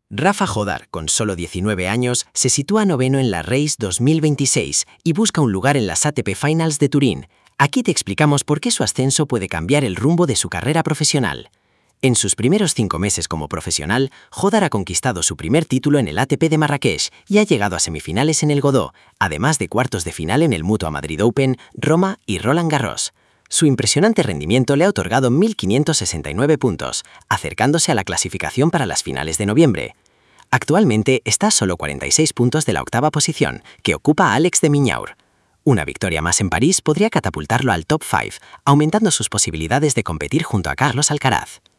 Rafa Jodar, con solo 19 años, se sitúa noveno en la Race 2026 y busca un lugar en las ATP Finals de Turín. Aquí te explicamos por qué su ascenso puede cambiar el rumbo de su carrera profesional. En sus primeros 5 meses como profesional, Jodar ha conquistado su primer título en el ATP de Marrakech y ha llegado a semifinales en el Godó, además de cuartos de final en el Mutua Madrid Open, Roma y Roland Garros. Su impresionante rendimiento le ha otorgado 1.569 puntos, acercándose a la clasificación para las finales de noviembre. Actualmente está a solo 46 puntos de la octava posición, que ocupa Alex de Minaur. Una victoria más en París podría catapultarlo al top 5, aumentando sus posibilidades de competir junto a Carlos Alcaraz.